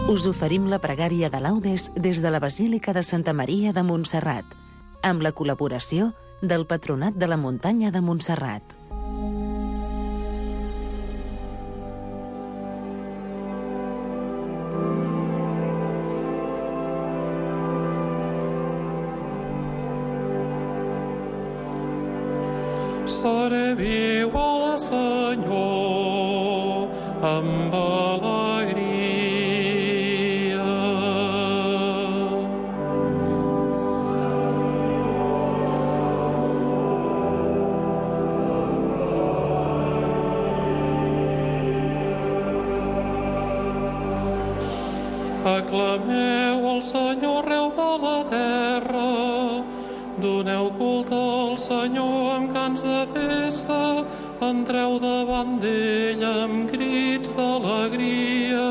Us oferim la pregària de laudes des de la Basílica de Santa Maria de Montserrat, amb la col·laboració del Patronat de la Muntanya de Montserrat. Serviu al Senyor amb alegria. Aclameu el Senyor arreu de la terra, doneu culte al Senyor amb cants de festa, entreu davant d'ell amb crits d'alegria.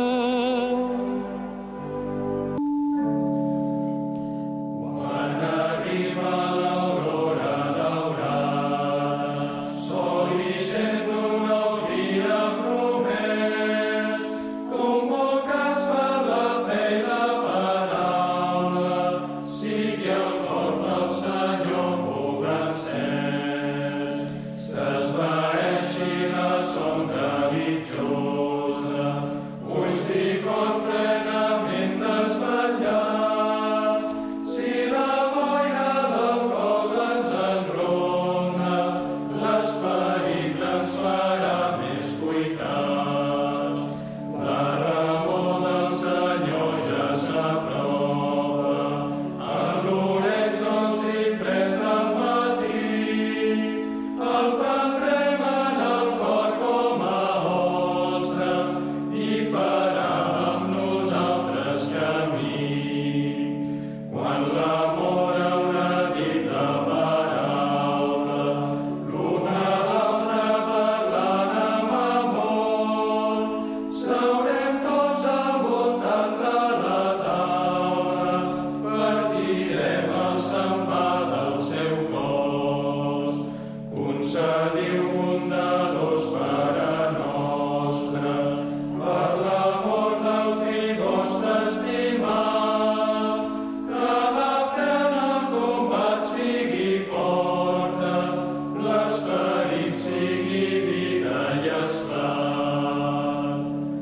Quan arriba l'aurora daurada, sol ixent d'un nou dia promès, convocats per la fe i la paraula, sigui el cor del Senyor foc encès, s'esvaeixi la sombra vitjosa, ulls i cor plenament desvetllats. Si la boira del cos ens enrona, l'esperit ens farà més cuitats. La remor del Senyor ja s'apropa, en l'horitzons i freds del matí. El prendrem en el cor com a hoste i farà amb nosaltres camí. Quan l'amor haurà dit la paraula, l'un a l'altre parlant amb amor, seurem tots al voltant de la taula, partirem el sant pa del seu cos. Concediu bondadors Pare nostre, per l'amor del fill vostre estimat, que la fe en el combat sigui forta, l'esperit sigui vida i esclat.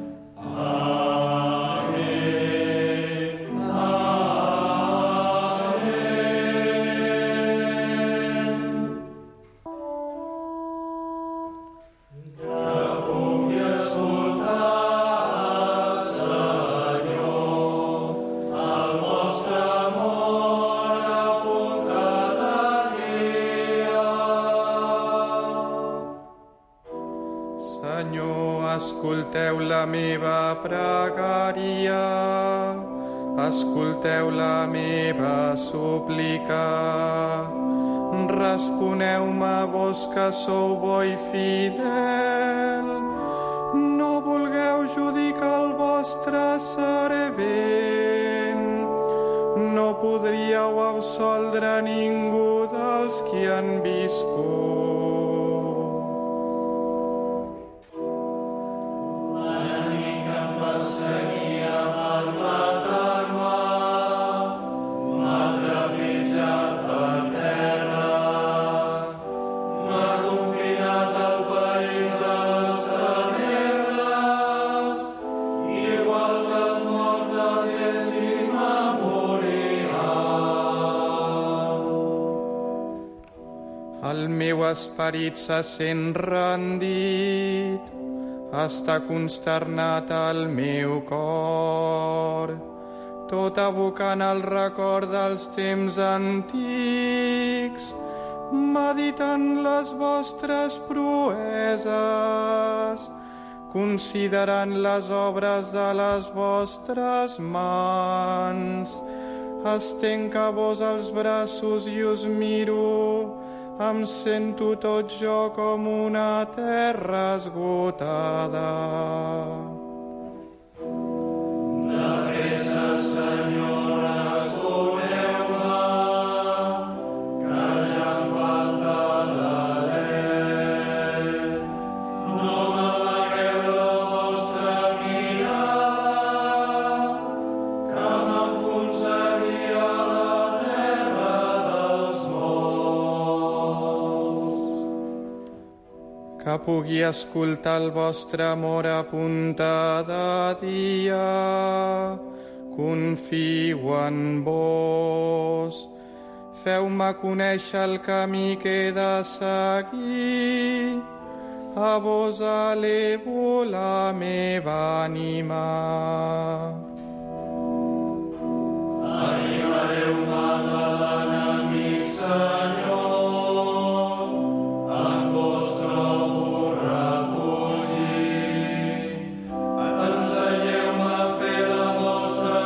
Amén. Que pugui escoltar, Senyor, el vostre amor a punt cada dia. Senyor, escolteu la meva pregària, escolteu la meva súplica. Responeu-me vos que sou bo i fidel, no vulgueu judicar el vostre servent. No podríeu absoldre ningú dels qui han viscut. L'enemic que em perseguia per matar-me, m'ha trepitjat per terra, m'ha confinat al país de les tenebres, igual que els morts de temps immemorial. El meu esperit se sent rendit, està consternat el meu cor, tot evocant el record dels temps antics, meditant les vostres proeses, considerant les obres de les vostres mans. Estenc a vos els braços i us miro, em sento tot jo com una terra esgotada. De pressa, Senyor, escolteu-me, que ja em falta l'alè. No m'amagueu la vostra mirada, que pugui escoltar el vostre amor a punta de dia. Confio en vos. Feu-me conèixer el camí que he de seguir. A vos elevo la meva ànima. Allibereu-me de l'enemic, Senyor, en vos trobo refugi. Ensenyeu-me a fer la vostra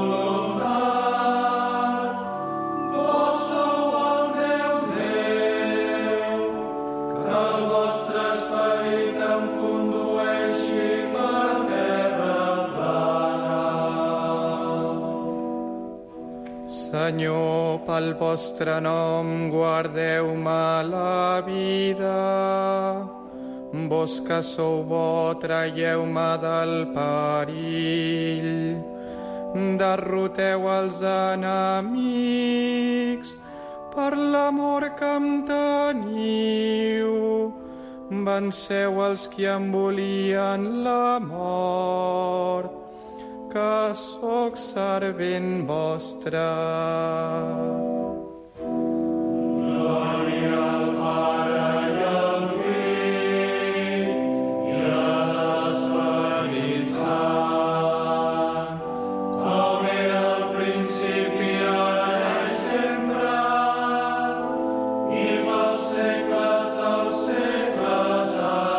voluntat. Vos sou el meu Déu, que el vostre esperit em condueixi per terra plana. Senyor, pel vostre nom guardeu-me la vida. Vos que sou bo, traieu-me del perill. Derroteu els enemics per l'amor que em teniu. Venceu els qui em volien la mort, que sóc servent vostre. Glòria al Pare i al Fill i a l'Esperit Sant, com era al principi, ara i sempre, i pels segles dels segles.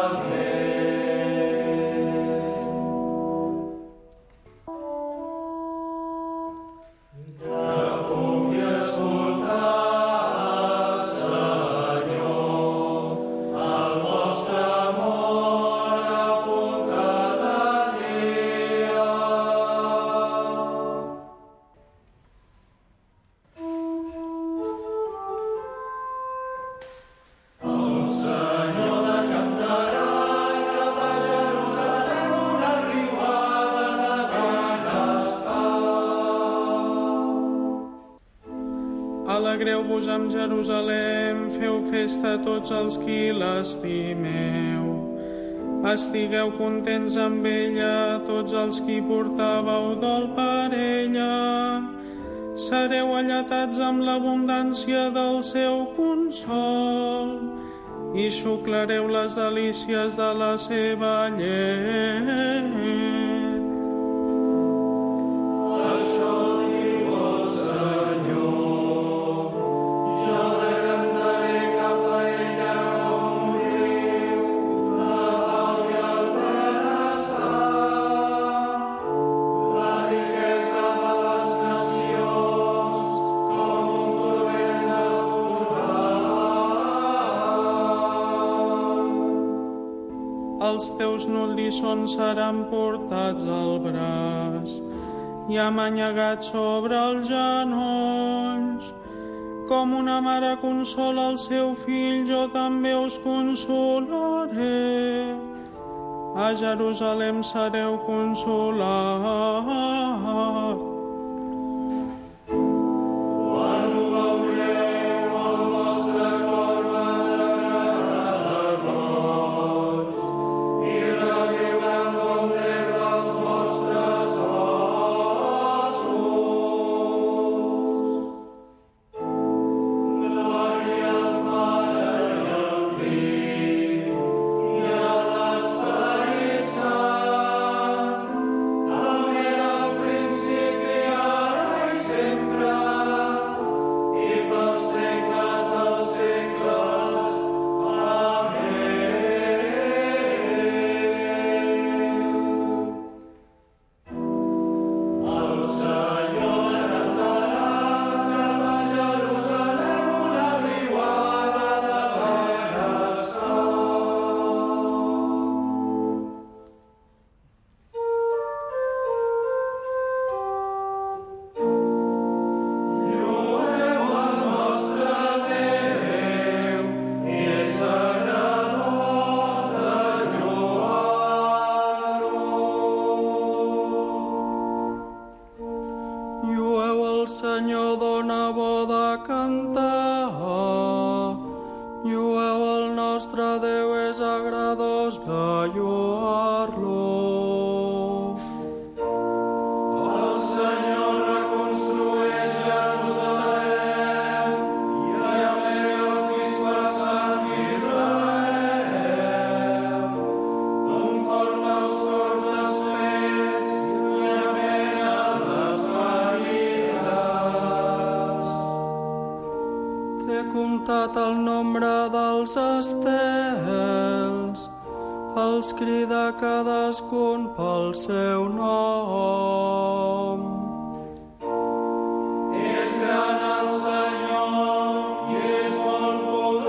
Alegreu-vos amb Jerusalem, feu festa tots els qui l'estimeu. Estigueu contents amb ella, tots els qui portàveu dol per ella. Sereu alletats amb l'abundància del seu consol i xuclareu les delícies de la seva llet. Els teus nodrissons seran portats al braç i amanyegats sobre els genolls. Com una mare consola el seu fill, jo també us consolaré. A Jerusalem sereu consolats. Senyor, dona bo de cantar. Llueu el nostre Déu, és agradable. l'ombra dels estels, els crida cadascun pel seu nom. És gran el Senyor i és molt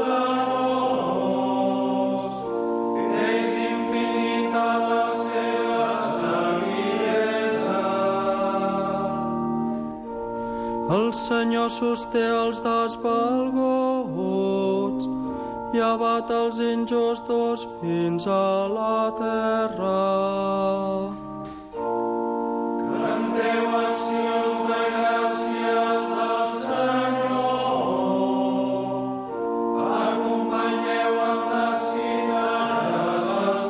poderós, és infinita la seva saviesa. El Senyor sosté els desvalguts i abat els injustos fins a la terra. Canteu accions de gràcies al Senyor, acompanyeu amb les cítares els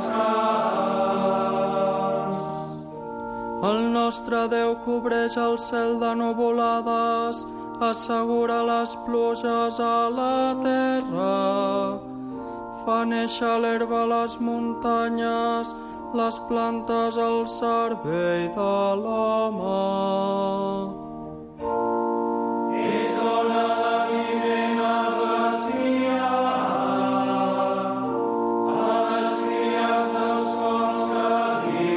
cants. El nostre Déu cobreix el cel de nuvolades, assegura les pluges a la terra, fa néixer l'herba a les muntanyes, les plantes al servei de l'home. I dona l'aliment al bestiar, a les cries dels cors que li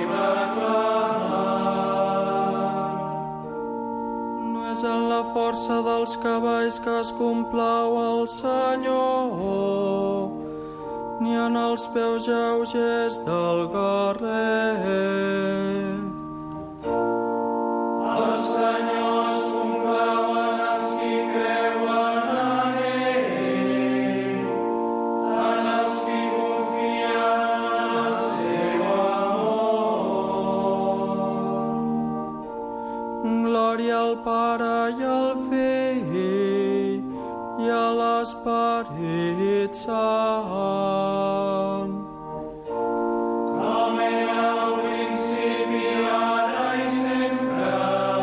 reclamen. No és en la força dels cavalls que es complau el Senyor, ni en els peus lleugers del guerrer. El Senyor es complau en els qui creuen en ell, en els qui confien en el seu amor. Glòria al Pare i al Fill i a l'Esperit Sant. Com era al principi, ara i sempre,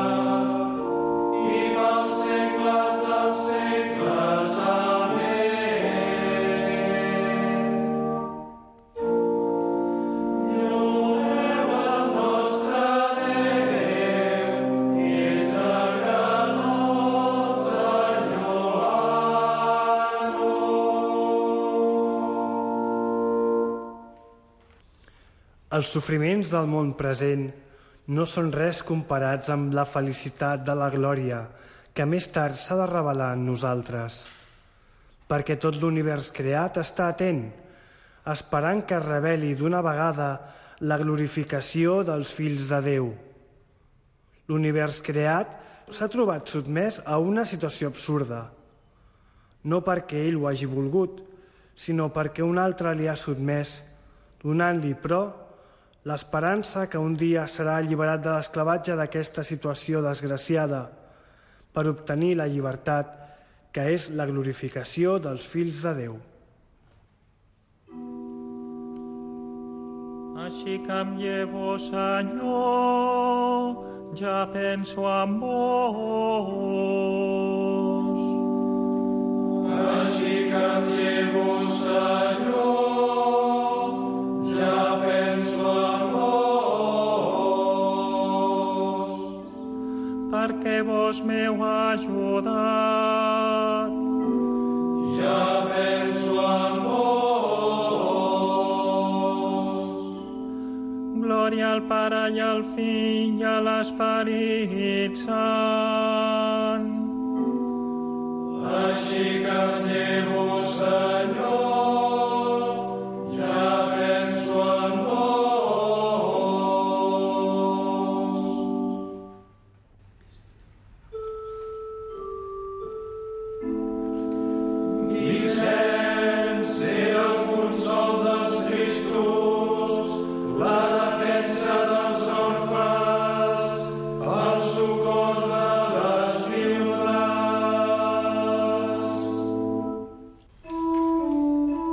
i pels segles dels segles. Amén. Lloeu el nostre Déu, és agradós enyorar-lo. Els sofriments del món present no són res comparats amb la felicitat de la glòria que més tard s'ha de revelar en nosaltres. Perquè tot l'univers creat està atent, esperant que es reveli d'una vegada la glorificació dels fills de Déu. L'univers creat s'ha trobat sotmès a una situació absurda, no perquè ell ho hagi volgut, sinó perquè un altre li ha sotmès, donant-li, però, l'esperança que un dia serà alliberat de l'esclavatge d'aquesta situació desgraciada per obtenir la llibertat que és la glorificació dels fills de Déu. Així que em llevo, Senyor, ja penso en vos. Així que em llevo, Senyor, ja penso en vos. Perquè vos m'heu ajudat. Ja penso en vos. Glòria al Pare i al Fill i a l'Esperit Sant. Així que em llevo, Senyor, ja penso en vos. Vicenç era el consol dels tristos, la defensa dels orfes, el socors de les viudes.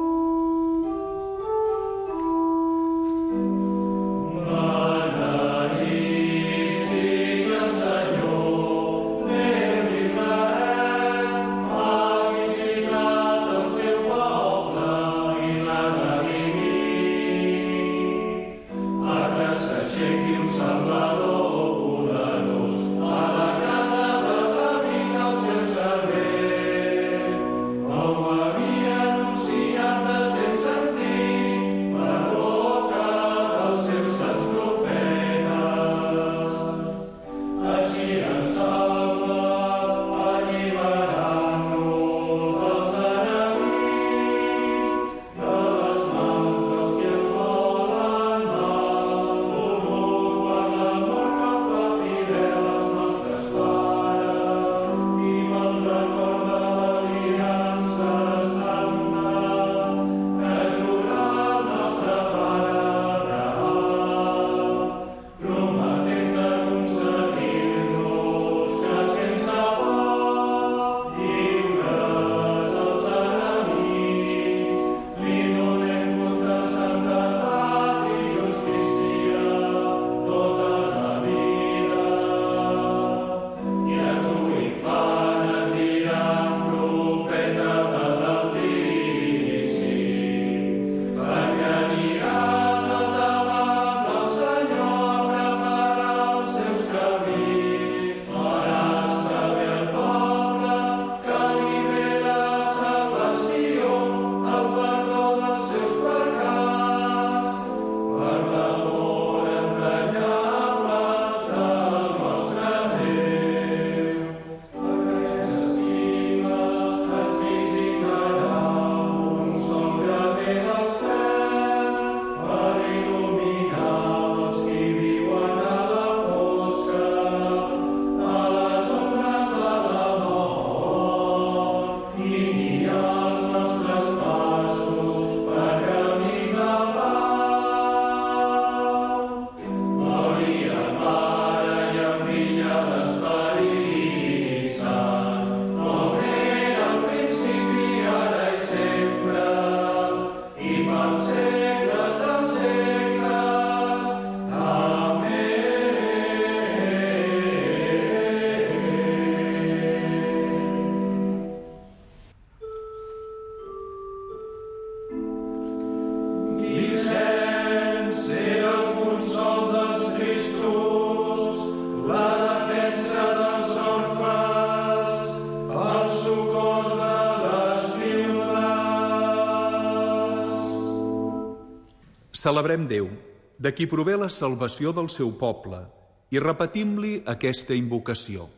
Celebrem Déu, de qui prové la salvació del seu poble, i repetim-li aquesta invocació.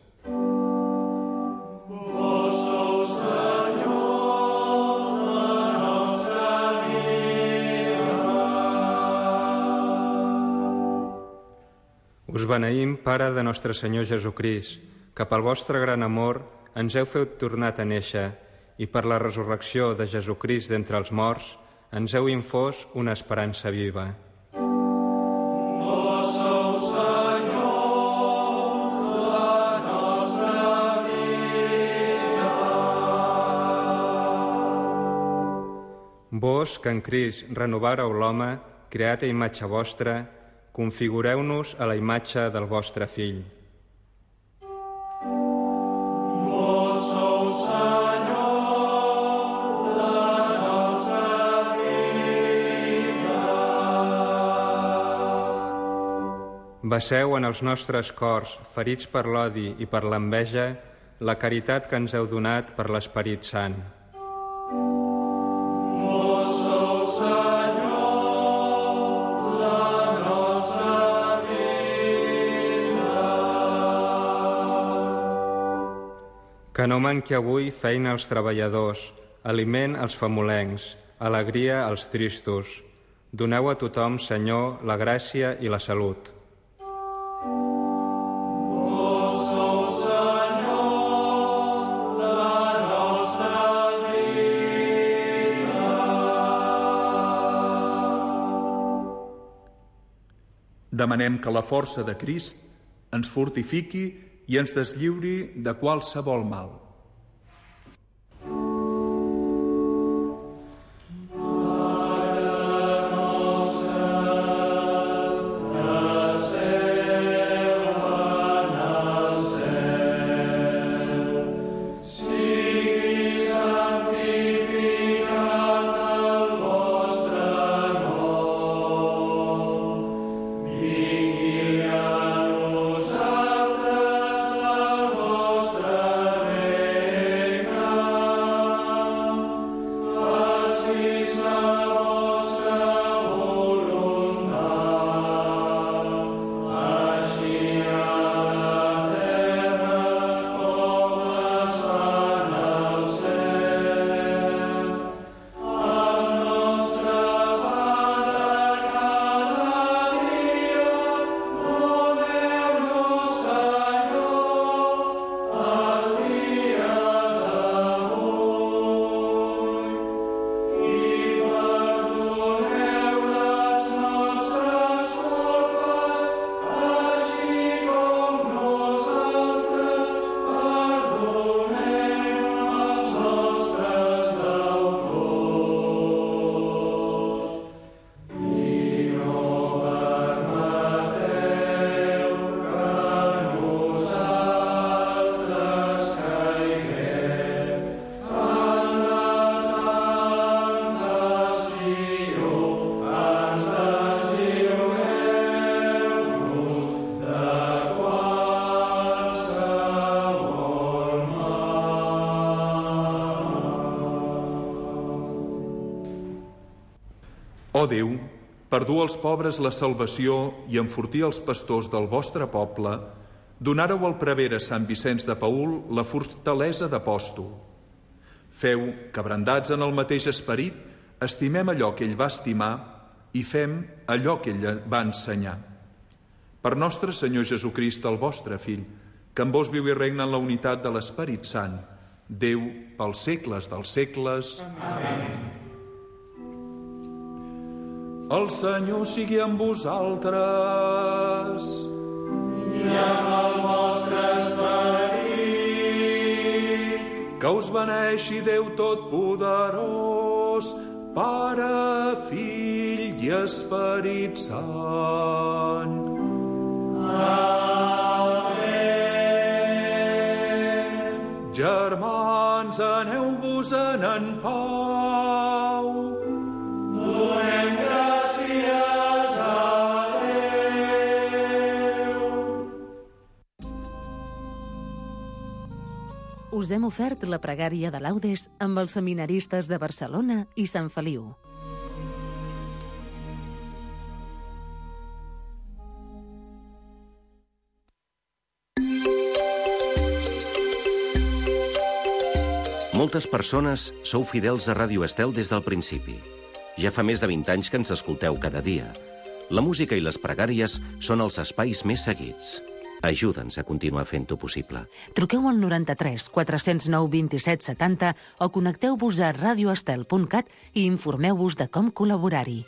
Us beneïm, Pare de nostre Senyor Jesucrist, que pel vostre gran amor ens heu fet tornar a néixer i per la resurrecció de Jesucrist d'entre els morts ens heu infós una esperança viva. Vós sou, Senyor, la nostra vida. Vos, que en Crist renovàreu l'home, creat a imatge vostra, configureu-nos a la imatge del vostre Fill. Vós sou, Senyor, la nostra vida. Vesseu en els nostres cors, ferits per l'odi i per l'enveja, la caritat que ens heu donat per l'Esperit Sant. Vós sou, Senyor, que no manqui avui feina als treballadors, aliment als famolencs, alegria als tristos. Doneu a tothom, Senyor, la gràcia i la salut. Vós sou, Senyor, la nostra vida. Demanem que la força de Crist ens fortifiqui i ens deslliuri de qualsevol mal. Ó Déu, per dur als pobres la salvació i enfortir els pastors del vostre poble, donàreu al prevere Sant Vicenç de Paül la fortalesa d'apòstol. Feu que, abrandats en el mateix esperit, estimem allò que ell va estimar i fem allò que ell va ensenyar. Per nostre Senyor Jesucrist, el vostre Fill, que en vos viu i regna en la unitat de l'Esperit Sant, Déu pels segles dels segles. Amén. El Senyor sigui amb vosaltres. I amb el vostre esperit. Que us beneixi Déu Totpoderós, Pare, Fill i Esperit Sant. Amén. Germans, aneu-vos-en en pau. Donem gràcies a Déu. Us hem ofert la pregària de laudes amb els seminaristes de Barcelona i Sant Feliu. Moltes persones sou fidels a Ràdio Estel des del principi. Ja fa més de 20 anys que ens escolteu cada dia. La música i les pregàries són els espais més seguits. Ajuda'ns a continuar fent-ho possible. Truqueu al 93 409 27 70 o connecteu-vos a radioestel.cat i informeu-vos de com col·laborar-hi.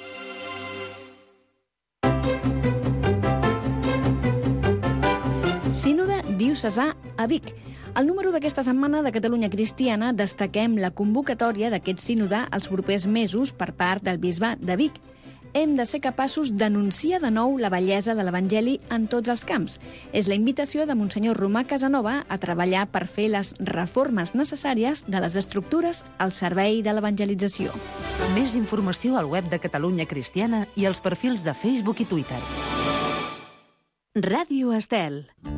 Sínode diocesà a Vic. Al número d'aquesta setmana de Catalunya Cristiana destaquem la convocatòria d'aquest sínode els propers mesos per part del bisbat de Vic. Hem de ser capaços d'anunciar de nou la bellesa de l'Evangeli en tots els camps. És la invitació de Monsenyor Romà Casanova a treballar per fer les reformes necessàries de les estructures al servei de l'evangelització. Més informació al web de Catalunya Cristiana i als perfils de Facebook i Twitter. Ràdio Estel.